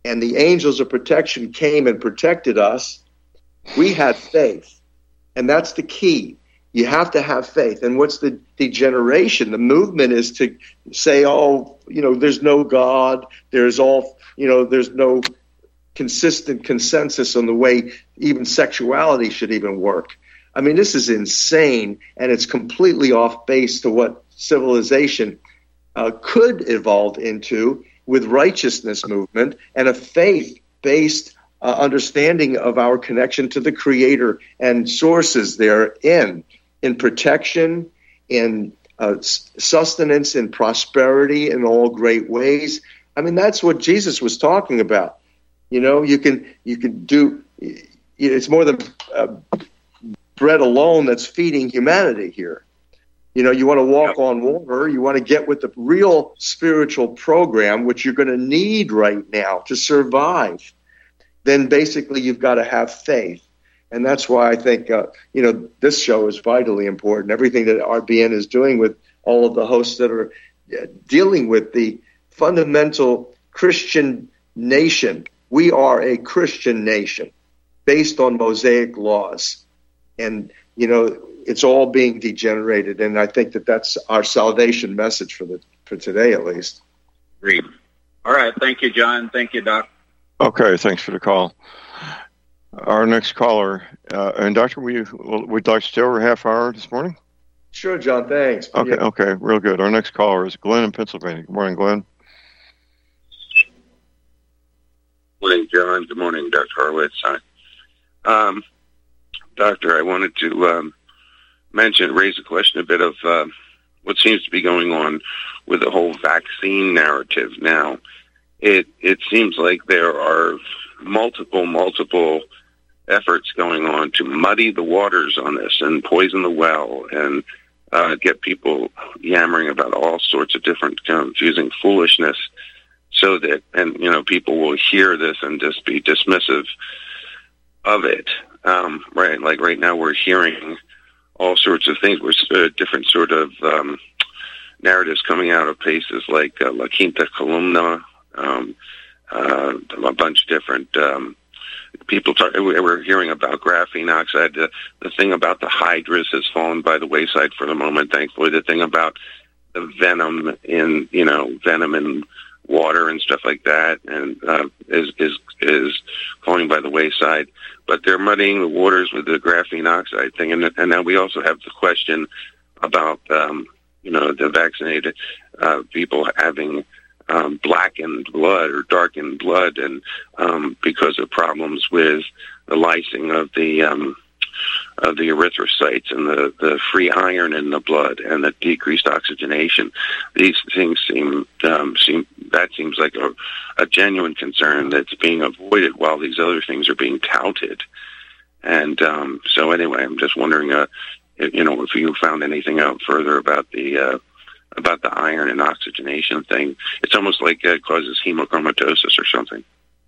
and the angels of protection came and protected us, we had faith. And that's the key. You have to have faith. And what's the degeneration? The movement is to say, oh, you know, there's no God. There's all, you know, there's no consistent consensus on the way even sexuality should even work. I mean, this is insane, and it's completely off base to what civilization uh, could evolve into with righteousness movement and a faith-based uh, understanding of our connection to the Creator and sources therein, in protection, in uh, sustenance, in prosperity, in all great ways. I mean, that's what Jesus was talking about. You know, you can you can do. It's more than uh, bread alone that's feeding humanity here. You know, you want to walk on water. You want to get with the real spiritual program, which you're going to need right now to survive. Then basically you've got to have faith. And that's why I think, uh, you know, this show is vitally important. Everything that R B N is doing with all of the hosts that are dealing with the fundamental Christian nation. We are a Christian nation based on Mosaic laws. And, you know, it's all being degenerated. And I think that that's our salvation message for the for today, at least. Agreed. All right. Thank you, John. Thank you, Doc. Okay. Thanks for the call. Our next caller, uh, and Doctor, we would like to stay over a half hour this morning? Sure, John. Thanks. Okay. Yeah. Okay. Real good. Our next caller is Glenn in Pennsylvania. Good morning, Glenn. Good morning, John. Good morning, Doctor Horowitz. Hi. Um, Doctor, I wanted to um, mention, raise a question a bit of uh, what seems to be going on with the whole vaccine narrative now. It it seems like there are multiple, multiple efforts going on to muddy the waters on this and poison the well and uh, get people yammering about all sorts of different confusing foolishness so that, and, you know, people will hear this and just be dismissive of it. Um, right, like right now we're hearing all sorts of things. We're uh, different sort of um, narratives coming out of places like uh, La Quinta Columna, um, uh, a bunch of different um, people. Talk, we're hearing about graphene oxide. The, the thing about the hydras has fallen by the wayside for the moment, thankfully. The thing about the venom in, you know, venom in water and stuff like that, and uh, is is is falling by the wayside. But they're muddying the waters with the graphene oxide thing, and and now we also have the question about um, you know, the vaccinated uh, people having um, blackened blood or darkened blood, and um, because of problems with the lysing of the um, of the erythrocytes and the, the free iron in the blood and the decreased oxygenation. These things seem um, seem that seems like a, a genuine concern that's being avoided while these other things are being touted. And um, so anyway, I'm just wondering, uh, if, you know, if you found anything out further about the uh, about the iron and oxygenation thing. It's almost like it causes hemochromatosis or something.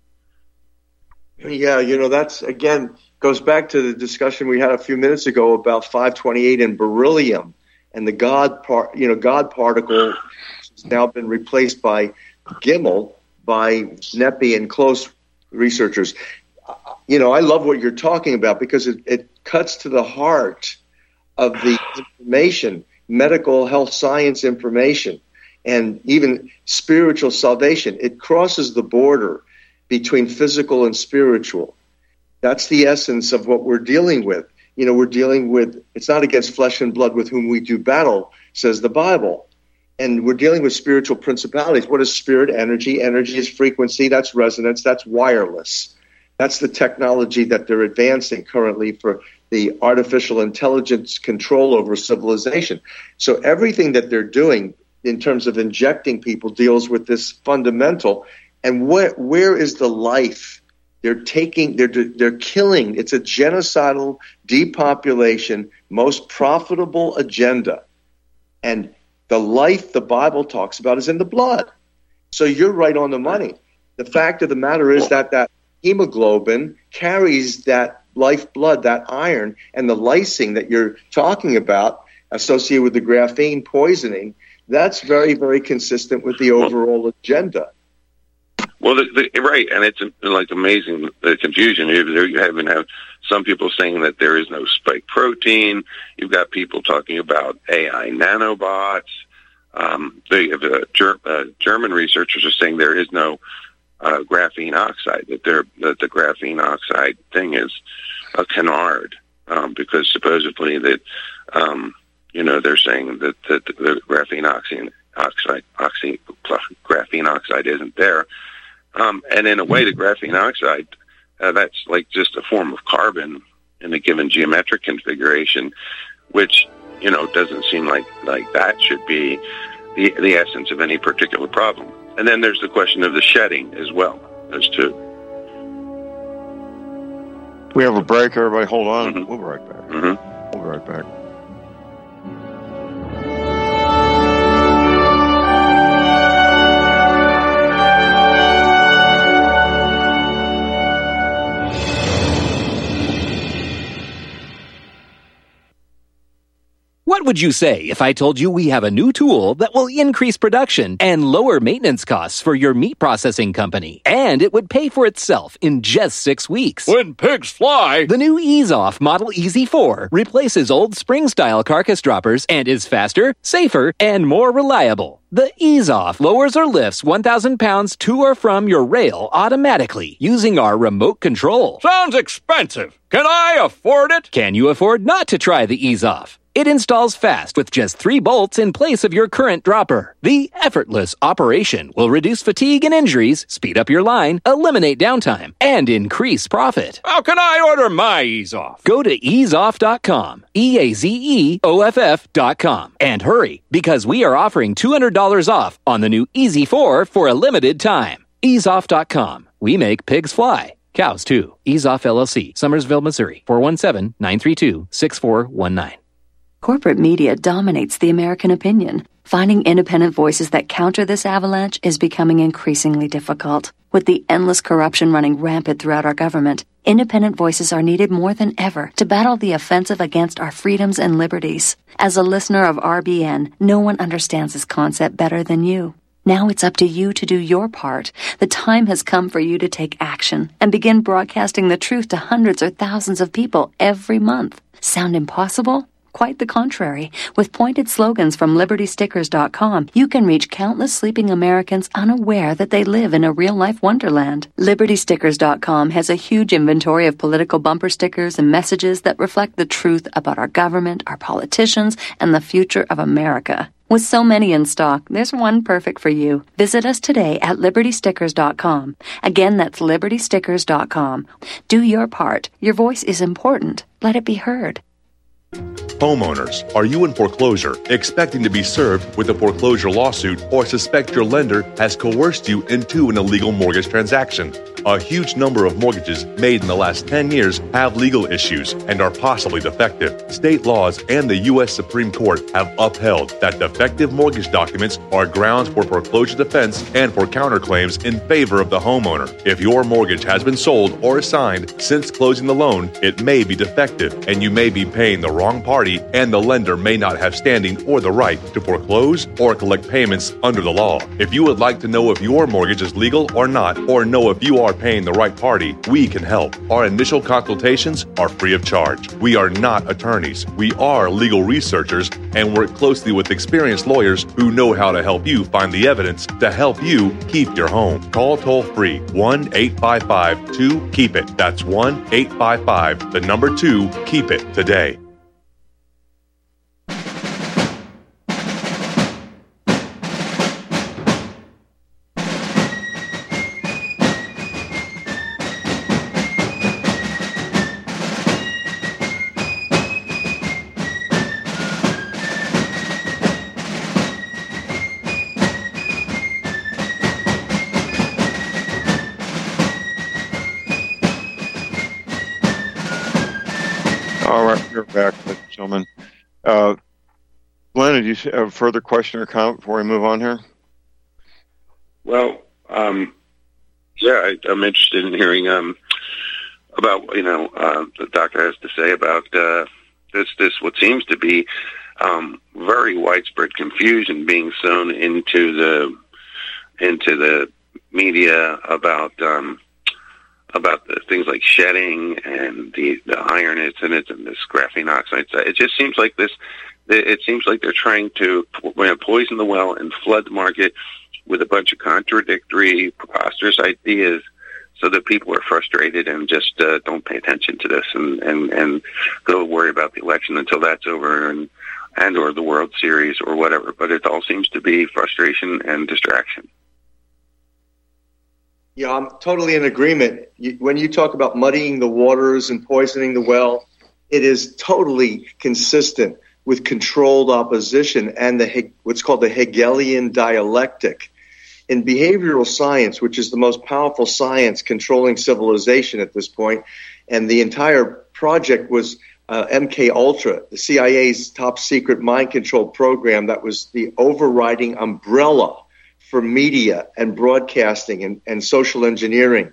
Yeah, you know, that's, again, goes back to the discussion we had a few minutes ago about five twenty-eight and beryllium, and the God part, you know, God particle has now been replaced by Gimmel, by Nepi and close researchers. You know, I love what you're talking about because it, it cuts to the heart of the information, medical health science information, and even spiritual salvation. It crosses the border between physical and spiritual. That's the essence of what we're dealing with. You know, we're dealing with, it's not against flesh and blood with whom we do battle, says the Bible. And we're dealing with spiritual principalities. What is spirit? Energy. Energy is frequency. That's resonance. That's wireless. That's the technology that they're advancing currently for the artificial intelligence control over civilization. So everything that they're doing in terms of injecting people deals with this fundamental. And where, where is the life? They're taking, they're they're killing. It's a genocidal, depopulation, most profitable agenda. And the life the Bible talks about is in the blood. So you're right on the money. The fact of the matter is that that hemoglobin carries that lifeblood, that iron, and the lysing that you're talking about associated with the graphene poisoning, that's very, very consistent with the overall agenda. Well, the, the, right, and it's like amazing the confusion. You you even have some people saying that there is no spike protein. You've got people talking about A I nanobots. Um, the uh, Ger- uh, German researchers are saying there is no uh, graphene oxide. That there that the graphene oxide thing is a canard um, because supposedly that um, you know they're saying that, that the graphene oxide oxide oxy, graphene oxide isn't there. Um, and in a way, the graphene oxide, uh, that's like just a form of carbon in a given geometric configuration, which, you know, doesn't seem like, like that should be the, the essence of any particular problem. And then there's the question of the shedding as well. There's two. We have a break. Everybody hold on. Mm-hmm. We'll be right back. Mm-hmm. We'll be right back. What would you say if I told you we have a new tool that will increase production and lower maintenance costs for your meat processing company? And it would pay for itself in just six weeks. When pigs fly! The new Ease Off Model E Z four replaces old spring-style carcass droppers and is faster, safer, and more reliable. The Ease Off lowers or lifts one thousand pounds to or from your rail automatically using our remote control. Sounds expensive. Can I afford it? Can you afford not to try the Ease Off? It installs fast with just three bolts in place of your current dropper. The effortless operation will reduce fatigue and injuries, speed up your line, eliminate downtime, and increase profit. How can I order my Ease Off? Go to ease off dot com, E A Z E O F F dot com, and hurry, because we are offering two hundred dollars off on the new E Z four for a limited time. ease off dot com. We make pigs fly. Cows, too. Ease Off L L C, Summersville, Missouri, four one seven, nine three two, six four one nine. Corporate media dominates the American opinion. Finding independent voices that counter this avalanche is becoming increasingly difficult. With the endless corruption running rampant throughout our government, independent voices are needed more than ever to battle the offensive against our freedoms and liberties. As a listener of R B N, no one understands this concept better than you. Now it's up to you to do your part. The time has come for you to take action and begin broadcasting the truth to hundreds or thousands of people every month. Sound impossible? Quite the contrary. With pointed slogans from liberty stickers dot com, you can reach countless sleeping Americans unaware that they live in a real-life wonderland. liberty stickers dot com has a huge inventory of political bumper stickers and messages that reflect the truth about our government, our politicians, and the future of America. With so many in stock, there's one perfect for you. Visit us today at liberty stickers dot com. Again, that's liberty stickers dot com. Do your part. Your voice is important. Let it be heard. Homeowners, are you in foreclosure, expecting to be served with a foreclosure lawsuit, or suspect your lender has coerced you into an illegal mortgage transaction? A huge number of mortgages made in the last ten years have legal issues and are possibly defective. State laws and the U S Supreme Court have upheld that defective mortgage documents are grounds for foreclosure defense and for counterclaims in favor of the homeowner. If your mortgage has been sold or assigned since closing the loan, it may be defective and you may be paying the wrong party, and the lender may not have standing or the right to foreclose or collect payments under the law. If you would like to know if your mortgage is legal or not, or know if you are paying the right party, we can help. Our initial consultations are free of charge. We are not attorneys. We are legal researchers and work closely with experienced lawyers who know how to help you find the evidence to help you keep your home. Call toll-free one eight five five two keep it. That's one eight five five, the number two, keep it today. Back, ladies and gentlemen. Uh, Glenn, did you have a further question or comment before we move on here? Well, um, yeah, I, I'm interested in hearing um, about, you know, uh, the doctor has to say about uh, this, this, what seems to be um, very widespread confusion being sown into the, into the media about um, about the things like shedding and the, the iron incidents and this graphene oxide. It just seems like this. It seems like they're trying to poison the well and flood the market with a bunch of contradictory, preposterous ideas, so that people are frustrated and just uh, don't pay attention to this and, and, and go worry about the election until that's over and and or the World Series or whatever. But it all seems to be frustration and distraction. Yeah, I'm totally in agreement. You, when you talk about muddying the waters and poisoning the well, it is totally consistent with controlled opposition and the what's called the Hegelian dialectic. In behavioral science, which is the most powerful science controlling civilization at this point, and the entire project was uh, M K Ultra, the C I A's top secret mind control program that was the overriding umbrella for media and broadcasting and, and social engineering.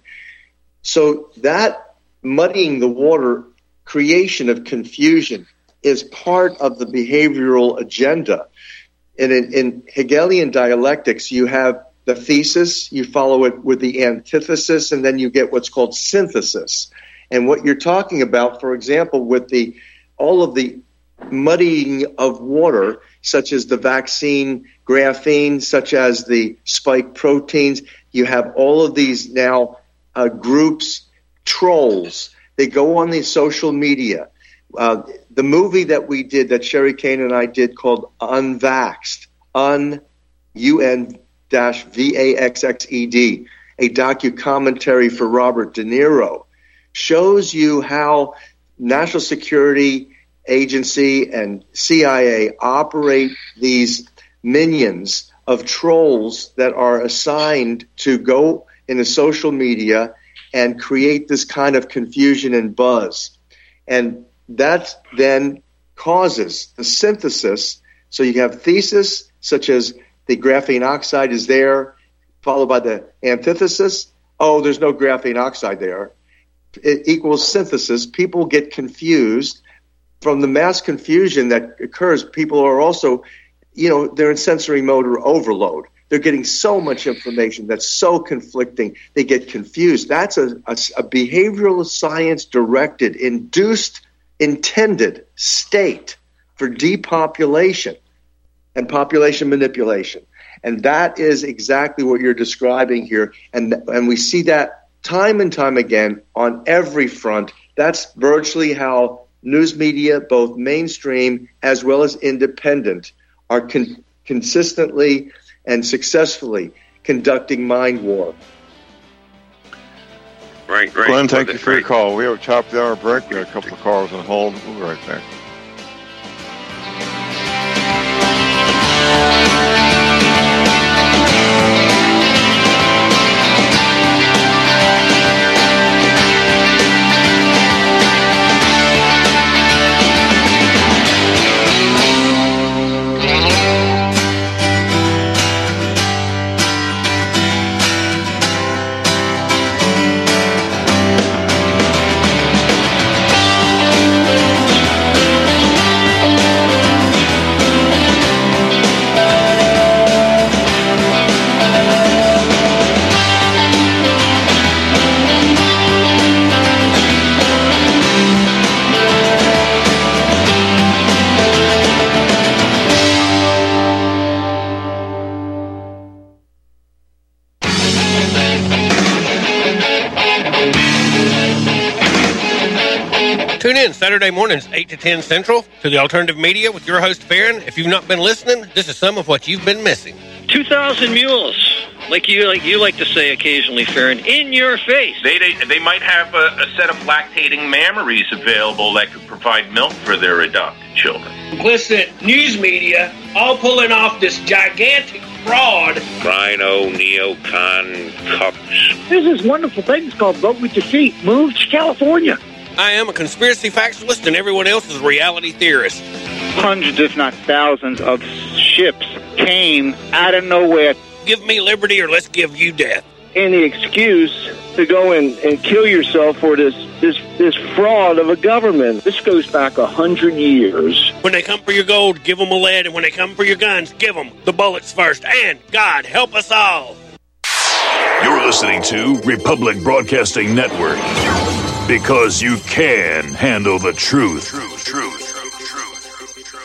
So that muddying the water, creation of confusion, is part of the behavioral agenda. And in, in Hegelian dialectics, you have the thesis, you follow it with the antithesis, and then you get what's called synthesis. And what you're talking about, for example, with the all of the muddying of water, such as the vaccine graphene, such as the spike proteins, you have all of these now uh, groups, trolls. They go on the social media. Uh, the movie that we did, that Sherry Kane and I did, called Unvaxxed, Un, U N dash V A X X E D, a docu-commentary for Robert De Niro, shows you how National Security Agency and C I A operate these minions of trolls that are assigned to go into social media and create this kind of confusion and buzz. And that then causes the synthesis. So you have thesis, such as the graphene oxide is there, followed by the antithesis. Oh, there's no graphene oxide there. It equals synthesis. People get confused. From the mass confusion that occurs, people are also, you know, they're in sensory motor overload. They're getting so much information that's so conflicting, they get confused. That's a, a, a behavioral science-directed, induced, intended state for depopulation and population manipulation. And that is exactly what you're describing here. And, and we see that time and time again on every front. That's virtually how news media, both mainstream as well as independent, are con- consistently and successfully conducting mind war. Right, right. Glenn, thank you for your call. We have a top of the hour break. We have a couple of callers on hold. We'll be right back. Tune in Saturday mornings, eight to ten Central, to the Alternative Media with your host, Farron. If you've not been listening, this is some of what you've been missing. two thousand mules, like you like you like to say occasionally, Farron, in your face. They they, they might have a, a set of lactating mammaries available that could provide milk for their adopted children. Complicit news media all pulling off this gigantic fraud. Rhino, neocon, cups. There's this wonderful thing called Vote with Your Feet. Move to California. I am a conspiracy factualist, and everyone else is a reality theorist. Hundreds, if not thousands, of ships came out of nowhere. Give me liberty or let's give you death. Any excuse to go and, and kill yourself for this, this this fraud of a government. This goes back a hundred years. When they come for your gold, give them a lead, and when they come for your guns, give them the bullets first. And God help us all. You're listening to Republic Broadcasting Network. Because you can handle the truth. Truth, truth.